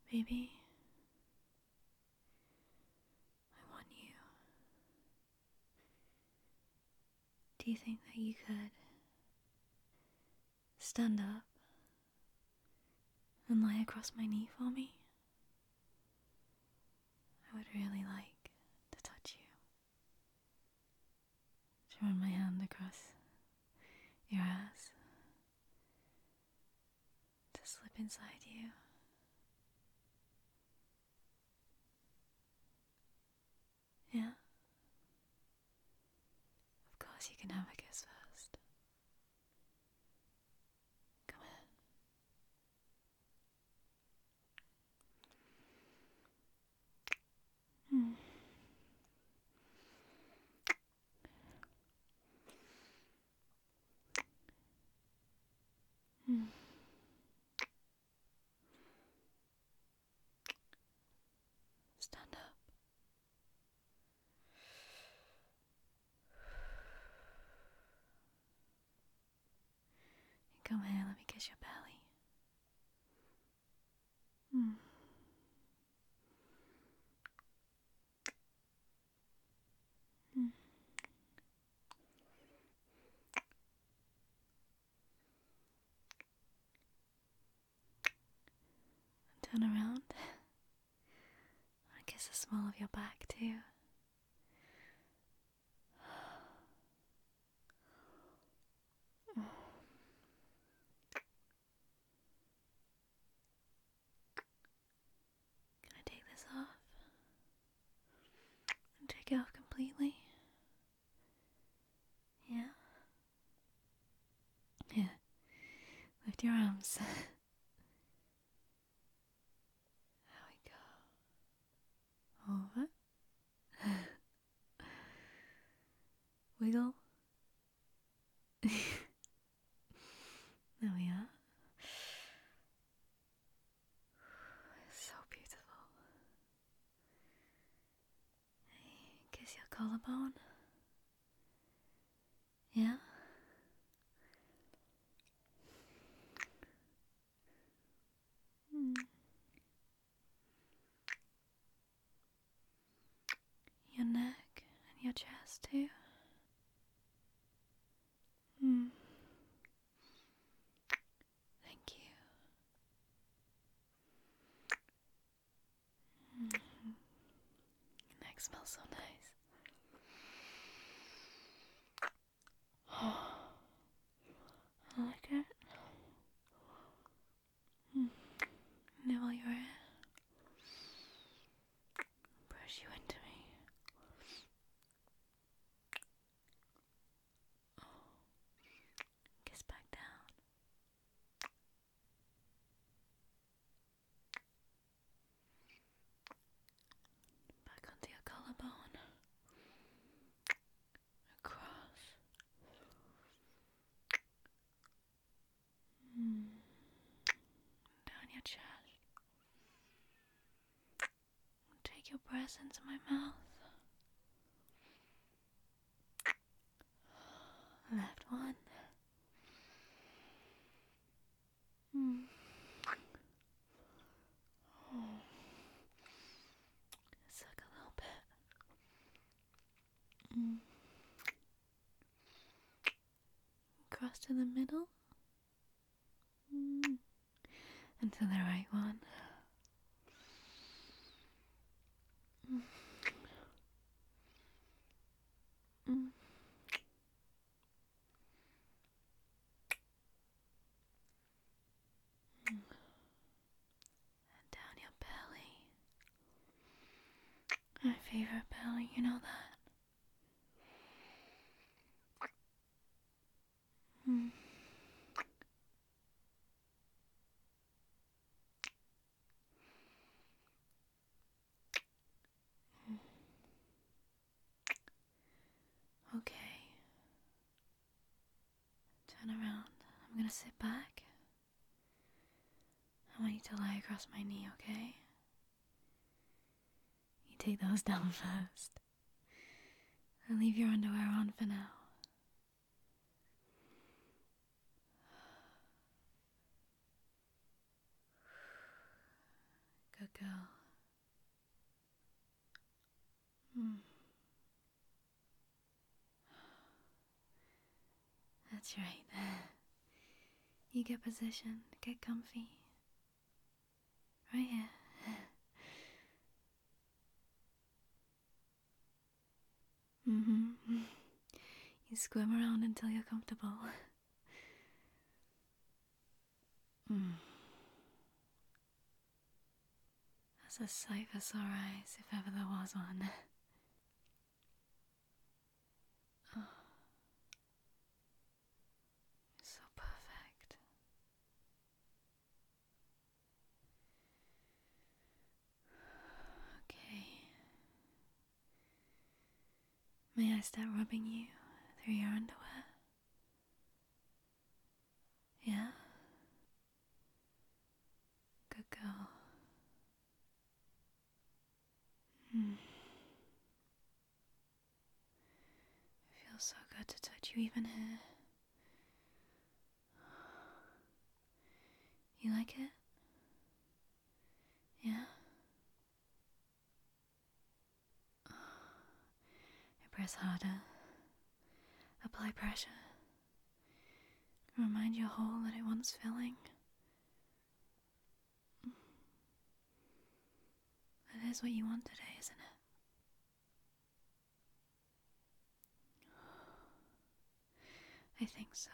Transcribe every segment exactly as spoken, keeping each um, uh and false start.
Baby, I want you. Do you think that you could stand up and lie across my knee for me? I would really like to touch you. To run my hand across your ass. To slip inside you. Yeah? Of course you can have a kiss first. Come here. Hmm. Hmm. Stand up. Come here, let me kiss your belly. Hmm. Hmm. Turn around. I kiss the small of your back too. Can I take this off? And take it off completely? Yeah? Yeah. Lift your arms. There we go. Over. Wiggle. There we are. So beautiful. Kiss your collarbone. Yeah? Mm. Your neck and your chest too. Mm. Thank you. Mm. Your neck smells so nice. Oh, I like it. Mm. Nibble your hair. Brush you into me. Oh. Kiss back down. Back onto your collarbone. Across. Mm. Down your chest. Take your breath into my mouth. Left one. Mm. Oh. Suck a little bit. Mm. Cross to the middle. Mm. And to the right one. Mm. Mm. And down your belly. My favorite belly, you know that? Mm. Okay. Turn around. I'm gonna sit back. I want you to lie across my knee, okay? You take those down first. And leave your underwear on for now. Good girl. Mm. That's right. You get positioned, get comfy. Right here. Mm-hmm. You squirm around until you're comfortable. Mm. That's a sight for sore eyes, if ever there was one. Oh, so perfect. Okay. May I start rubbing you through your underwear? Yeah? Good girl. Mm. It feels so good to touch you even here. You like it? Yeah? Press harder. Apply pressure. Remind your hole that it wants filling. That is what you want today, isn't it? I think so.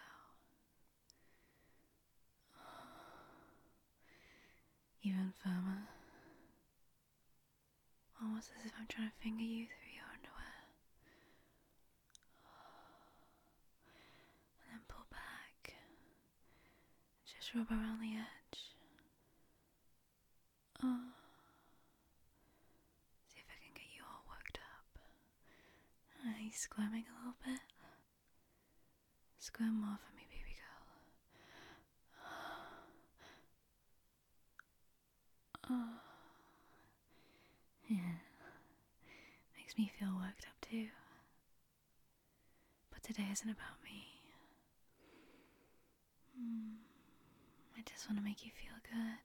Even firmer. Almost as if I'm trying to finger you through your underwear. And then pull back. Just rub around the edge. Oh. See if I can get you all worked up. Are you squirming a little bit? Squirm more for me, baby girl. Oh. Yeah. Makes me feel worked up too. But today isn't about me. Mm. I just want to make you feel good.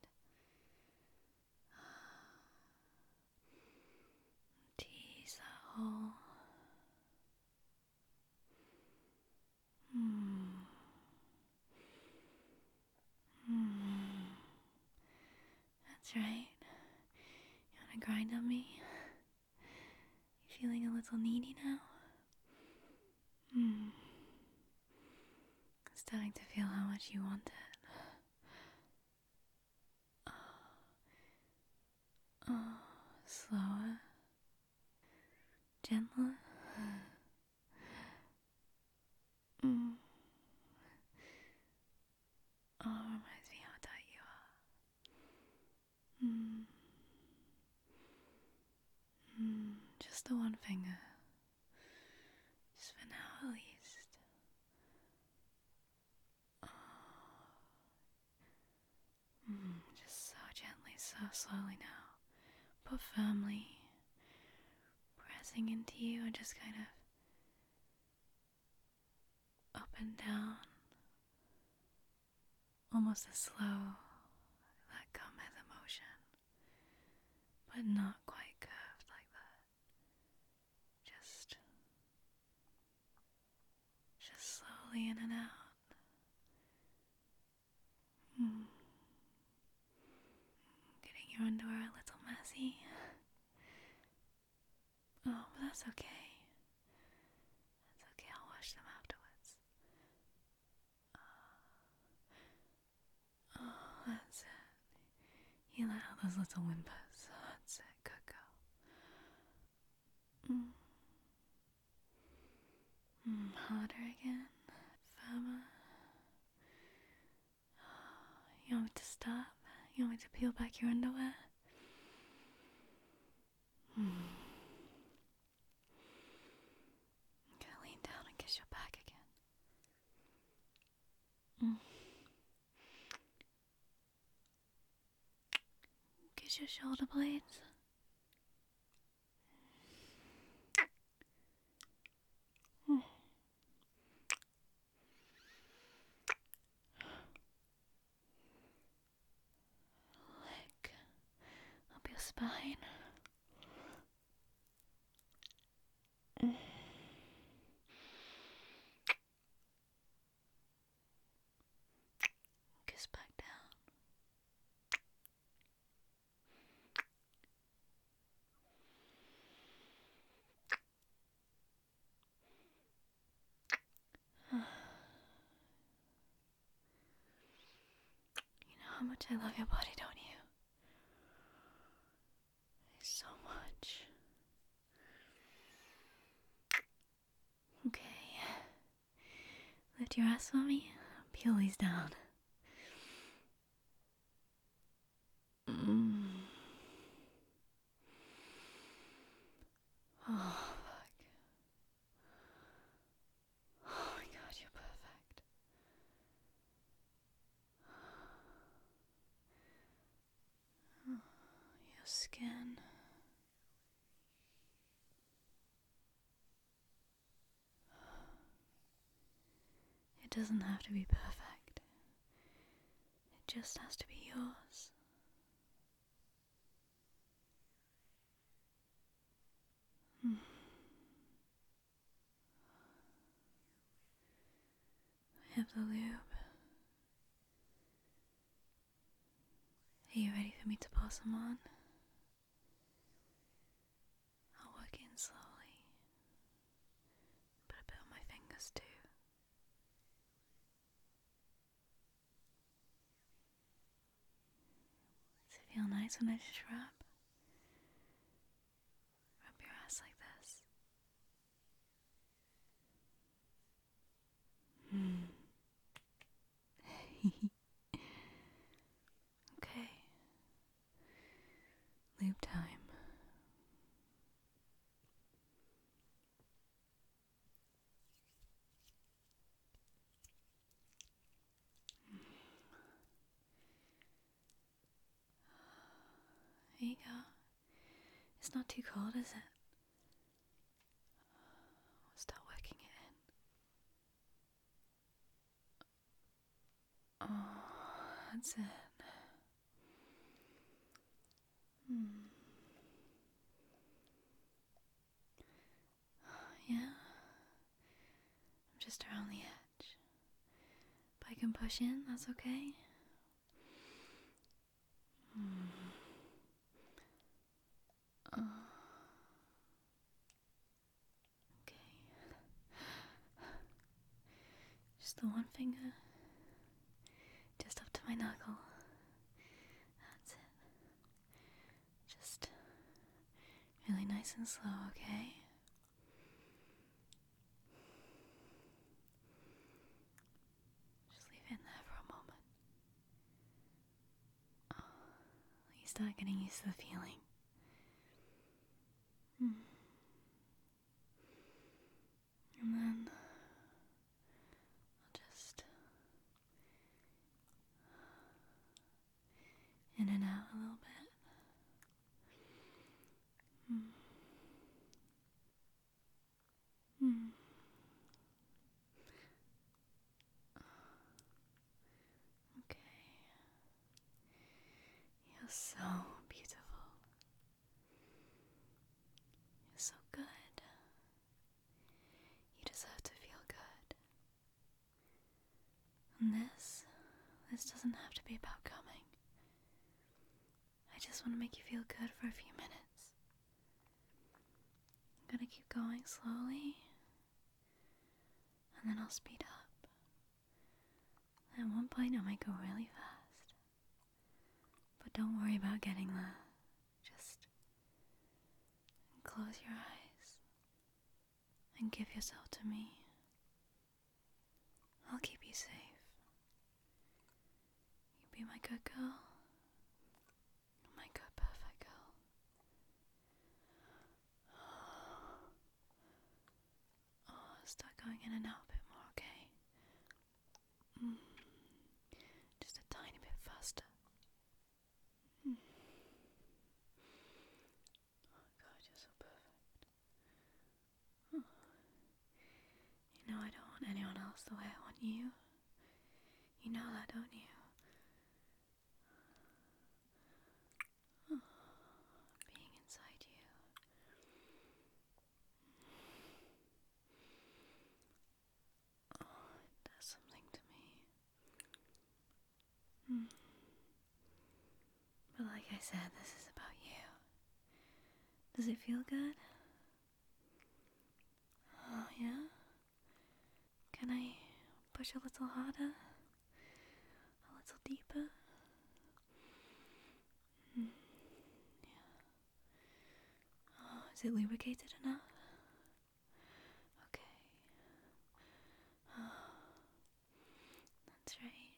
Tease that hole. Mm. Mm. That's right. You want to grind on me? You feeling a little needy now? Mm. Starting to feel how much you want it. Oh, oh. Slower. Gentler. Mm. Oh, it reminds me how tight you are. Mm. Mm. Just the one finger. Just for now, at least. Oh. Mm. Just so gently, so slowly now. But firmly. Pressing into you and just kind of up and down. Almost a slow, let come as emotion. But not quite curved like that. Just, just slowly in and out. Mm. Getting your underwear a little messy. Oh, but that's okay. That's okay, I'll wash them afterwards. Oh, that's it. You let out those little whimpers. That's it, good girl. Mm. Mm, harder again. Firmer. You want me to stop? You want me to peel back your underwear? Mm. I'm gonna lean down and kiss your back again. Mm. Kiss your shoulder blades. Mm. Lick up your spine. Kiss back down. You know how much I love your body, don't you? So much. Okay. Lift your ass for me. Peel these down. Mm. Oh, fuck. Oh my god, you're perfect. Your skin. It doesn't have to be perfect. It just has to be yours. Mm. I have the lube. Are you ready for me to pass them on? I'll work in slowly. Put a bit on my fingers too. Does it feel nice when I just rub? Rub your ass like this. Hmm. Okay. Lube time. There you go. It's not too cold, is it? We'll start working it in. Oh, that's it. Hmm. Yeah. I'm just around the edge. If I can push in, that's okay. Hmm. Oh. Okay. Just the one finger. Just up to my knuckle. That's it. Just really nice and slow, okay? Just leave it in there for a moment. Oh, you start getting used to the feeling. Hmm. And then I'll just in and out a little bit. Hmm. Hmm. Okay. You're so beautiful. You're so good. You deserve to feel good. And this, this doesn't have to be about coming. I just want to make you feel good for a few minutes. I'm gonna keep going slowly, and then I'll speed up. At one point I might go really fast. But don't worry about getting there. Just close your eyes and give yourself to me. I'll keep you safe. You be my good girl. My good perfect girl. Oh, start going in and out a bit more, okay? Mm. Just a tiny bit faster. Mm. Oh god, you're so perfect. Oh. You know I don't want anyone else the way I want you. You know that, don't you? Oh. But like I said, this is about you. Does it feel good? Oh, yeah? Can I push a little harder? A little deeper? Mm. Yeah. Oh, is it lubricated enough? Okay. Oh, that's right.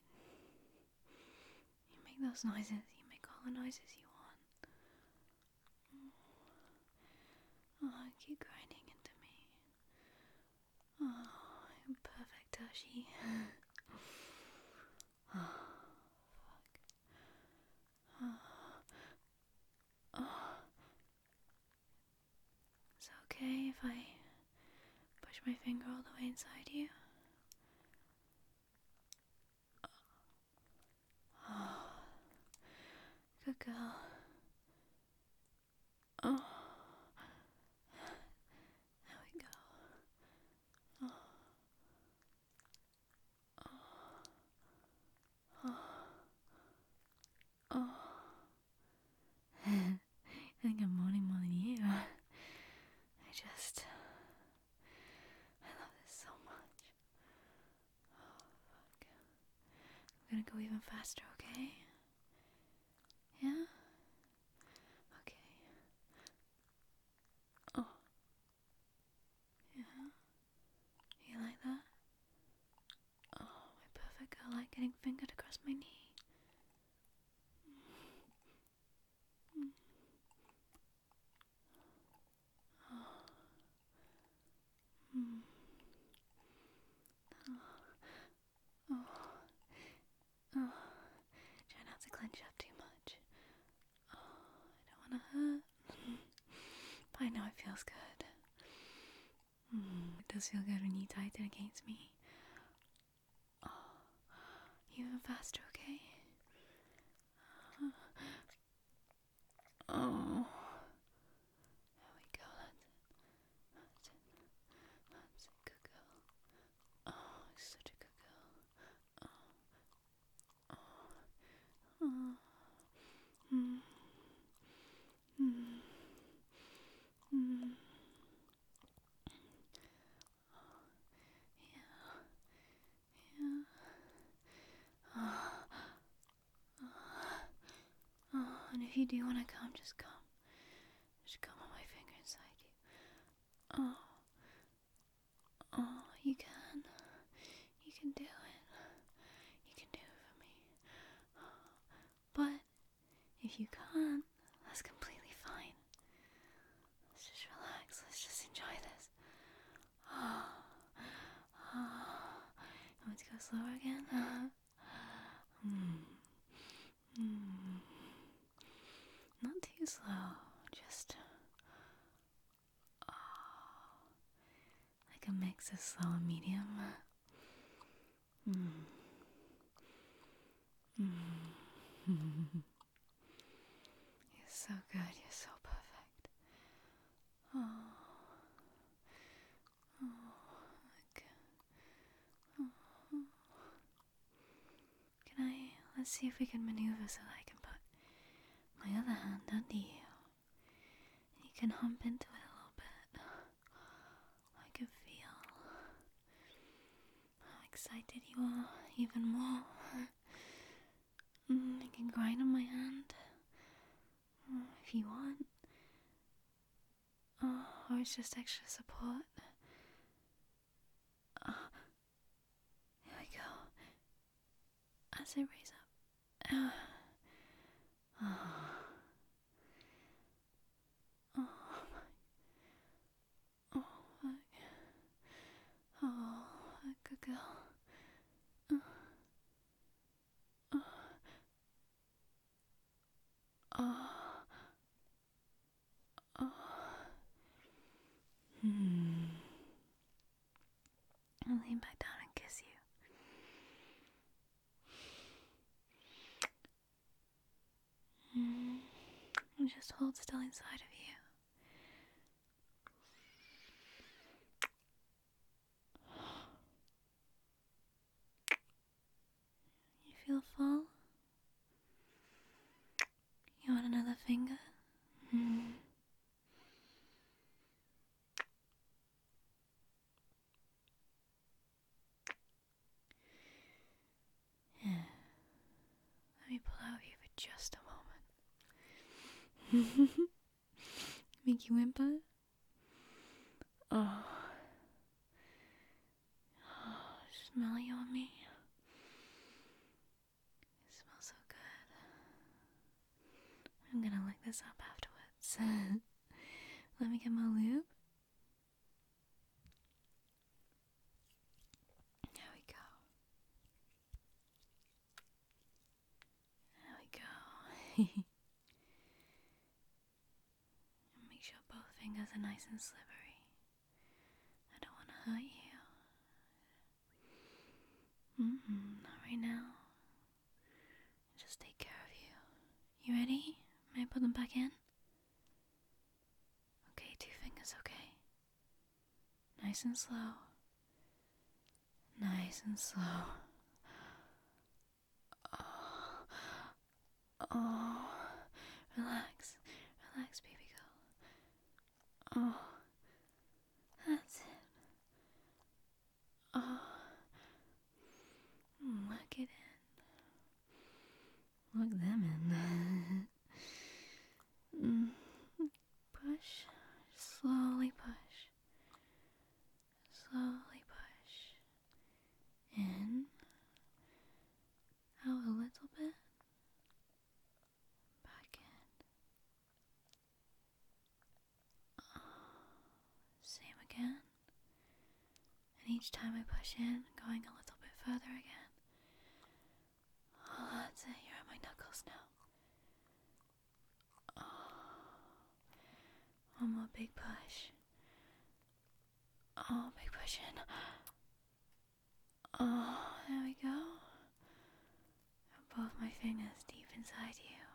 You make those noises. You make all the noises you want. Oh, keep grinding into me. Oh, you're perfect, Toshi. Oh, fuck. Oh. Oh. Is it okay if I push my finger all the way inside you? Oh. Good girl. Oh. There we go. Oh. Oh. Oh. I think I'm moaning more than you. I just... I love this so much. Oh, fuck. I'm gonna go even faster, okay? Yeah? Okay. Oh. Yeah? You like that? Oh, my perfect girl, like getting fingered across my knee. Mm. Oh. Mm. Oh. Oh. Oh. Try not to clench up too much. Oh, I don't want to hurt. But I know it feels good. Mm, it does feel good when you tighten against me. Oh, even faster, okay? Oh, there we go. That's it. That's it. That's it. Good girl. Oh, such a good girl. Oh, oh, oh. Mm, mm, mm. Yeah, yeah. Oh, oh, and if you do want to come, just come. Just come on my finger inside you. Oh, oh, you can. You can do it. You can do it for me. But if you can't, that's completely fine. Let's just relax. Let's just enjoy this. Oh, oh. You want to go slower again? mm. Mm. Not too slow. Just oh, like a mix of slow and medium. Mm. Mm. You're so good. You're so perfect. Oh. Oh, look. Oh. Can I? Let's see if we can maneuver so that I can put my other hand under you. And you can hump into it a little bit. I can feel how excited you are even more. Mm, you can grind on my hand mm, if you want. Oh, or it's just extra support. Oh, there we go. As it raise up. Oh. Oh. Oh my. Oh, fuck. Oh, good girl. Oh. Oh. Oh. Oh. Hmm. I'll lean back down and kiss you. Hmm. And just hold still inside of you. You feel full? another finger? Hmm. Yeah. Let me pull out here for just a moment. Make you whimper? Oh. Oh, smell you on me. It smells so good. I'm gonna lick this up afterwards. Let me get my lube. There we go. There we go. Make sure both fingers are nice and slippery. I don't want to hurt you. Mm-mm, not right now. Just take care of you. You ready? May I put them back in? Okay, two fingers, okay? Nice and slow. Nice and slow. Oh, oh. Relax. Relax, baby girl. Oh, that's it. Oh. Look it in. Look them in. mm. Push. Slowly push. Slowly push. In. Out a little bit. Back in. Oh. Same again. And each time I push in, going a little bit further again. Oh, that's it. You're at my knuckles now. Oh. One more big push. Oh, big push in. Oh, there we go. Both my fingers deep inside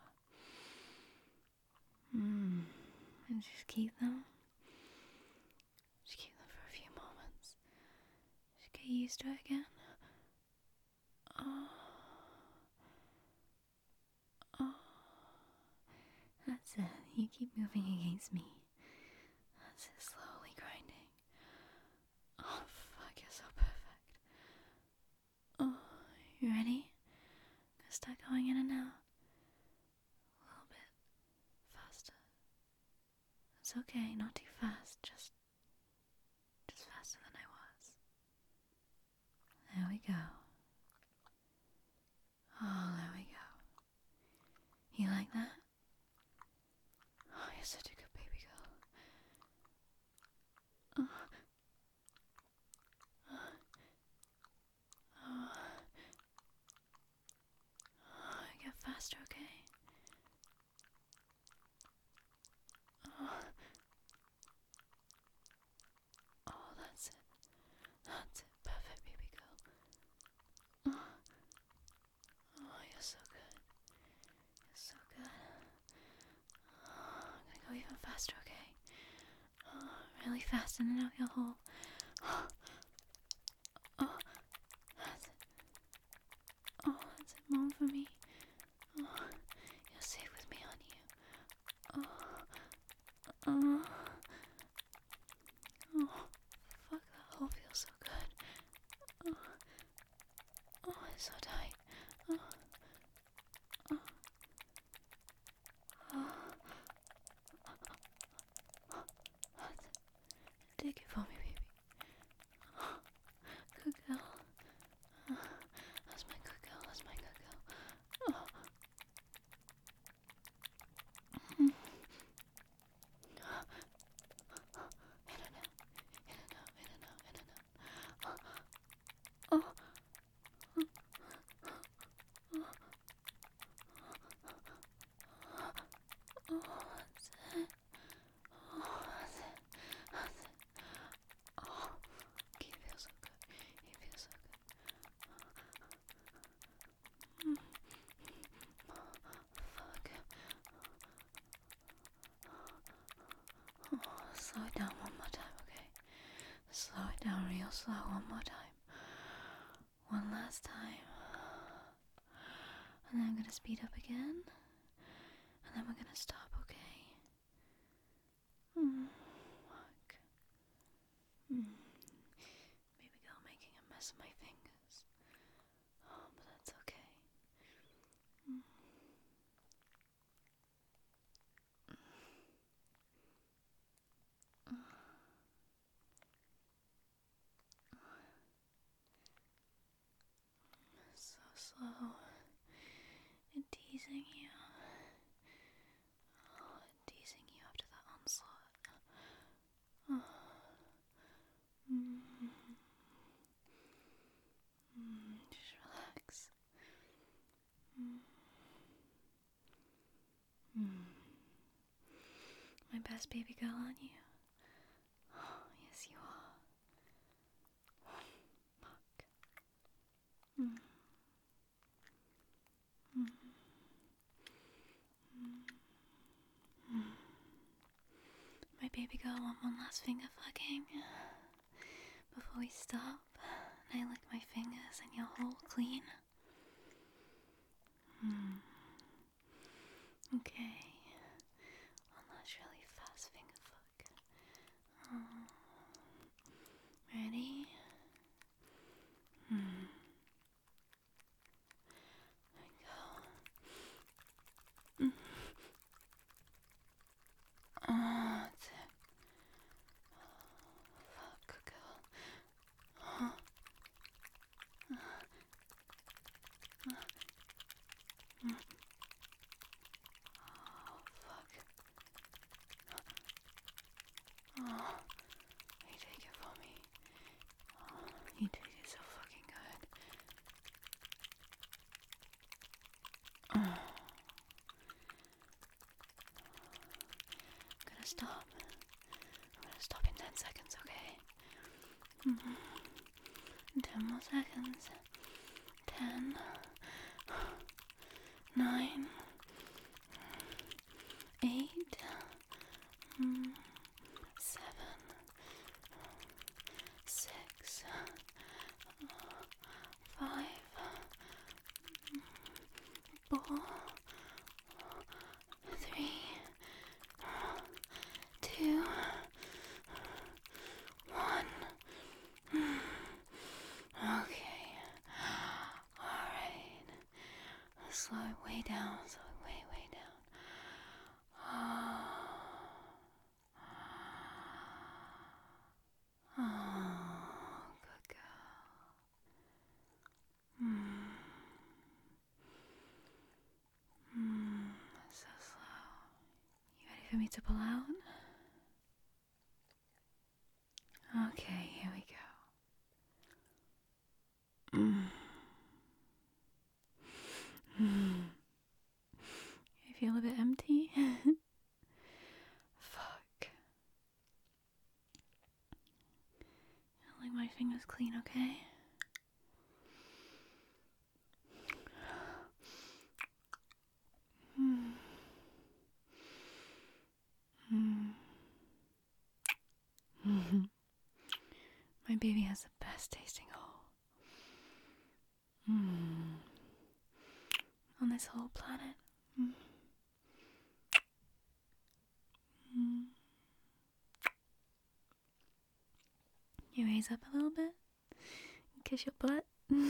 you. Mmm. And just keep them. Just keep them for a few moments. Just get used to it again. Oh. Oh. That's it. You keep moving against me. That's it. Slowly grinding. Oh, fuck. You're so perfect. Oh. You ready? Gonna start going in and out. A little bit faster. It's okay. Not too fast. Just, just faster than I was. There we go. Oh, there we go. You like that? Oh, you're such a good baby girl. Oh. Oh. Oh, get faster, okay? Oh. Oh, that's it. That's it. Perfect, baby girl. Oh. Oh, you're so good. You're so good. Oh, I'm gonna go even faster, okay? Oh, really fast in and out your hole. Oh. Oh. That's it. Oh, that's it. Mom for me. Oh. You're safe with me, honey. Oh. Oh. Oh. Fuck, that hole feels so good. Oh. Oh, it's so tight. Oh. Oh. Oh. That's it. Take it for me, baby. Oh. Good girl. Oh. That's my good girl. That's my good girl. Oh. Mm. In and out. In and out. In and out. In and out. Oh. Oh. Oh, that's it. Oh, that's it. That's it. Oh, you feel so good. You feel so good. Mm. Oh, fuck. Oh, slow it down one more time, okay? Slow it down real slow one more time. One last time. And then I'm gonna speed up again. And then we're gonna slow and teasing you. Oh, teasing you after that onslaught. Oh. Mm. Mm, just relax. Mm. Mm. My best baby girl, aren't you? Oh, yes, you are. Fuck. Mm. Mm. Mm. My baby girl want one last finger fucking before we stop. And I lick my fingers and you're whole clean. Mm. Okay. One last really fast finger fuck. Oh. Ready? Mm. There we go. Mm. Oh, that's it. Fuck, good girl. Oh. Uh. Uh. Mm. Oh, fuck. Oh, you take it for me. Oh, you take it so fucking good. Oh. I'm gonna stop. I'm gonna stop in ten seconds, okay? Mm-hmm. Ten more seconds. Ten. Nine. Eight. Mm, seven. Six. Five. Four. Three. Two. One. Okay. Alright. Slow it way down. Slow it way, way down. Oh, good girl. Mm. Mm. So slow. You ready for me to pull out? Okay, here we go. Mm. Mm. I feel a bit empty. Fuck. I'll leave my fingers clean, okay? Mm. Mm. Mm-hmm. My baby has the best tasting hole. Mm. On this whole planet. Mm. Mm. You raise up a little bit. Kiss your butt.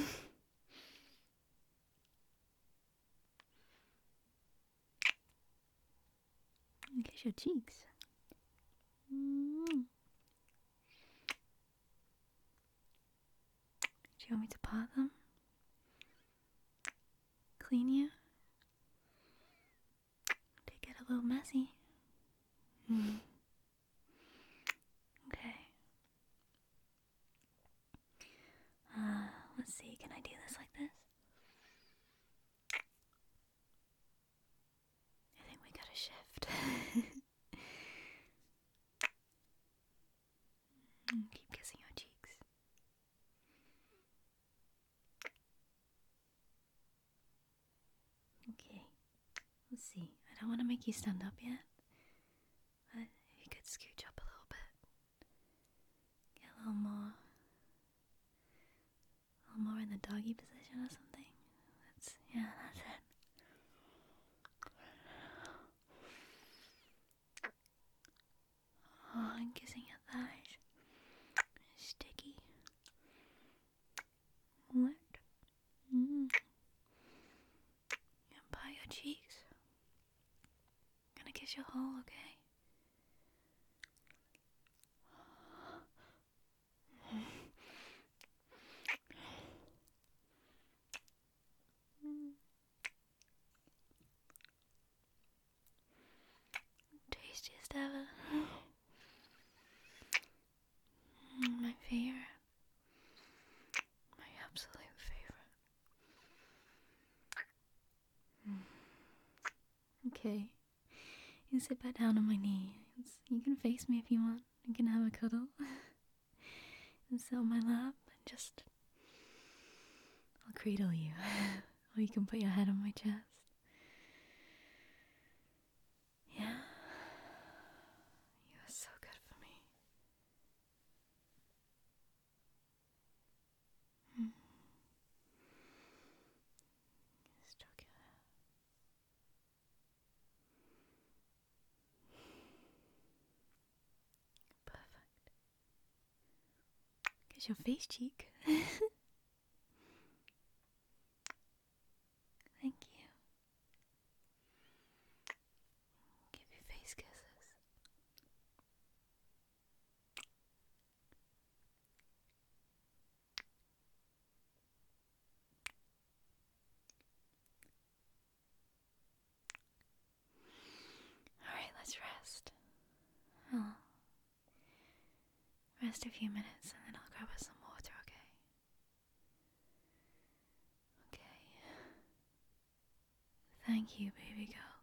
Kiss your cheeks. Mm. Do you want me to pot them? Clean you? They get a little messy. Mm. Okay. Uh, let's see. Can I do this like this? I think we gotta shift. Mm, keep kissing your cheeks. Okay. Let's see. I don't want to make you stand up yet. But if you could scooch up a little bit. Get a little more. A little more in the doggy position or something. That's, yeah, that's it. Oh, I'm kissing your thighs. Sticky. Wet. Mm. And by your cheeks. Gonna kiss your hole, okay? Okay. You sit back down on my knee. It's, you can face me if you want. You can have a cuddle. And sit on my lap and just... I'll cradle you. Or you can put your head on my chest. Yeah? You are so good for me. Hmm. Stroke your hair. Perfect. Kiss your face cheek. Thank you. Give you face kisses. Alright, let's rest. I'll rest a few minutes and then I'll grab us some water, okay? Okay. Thank you, baby girl.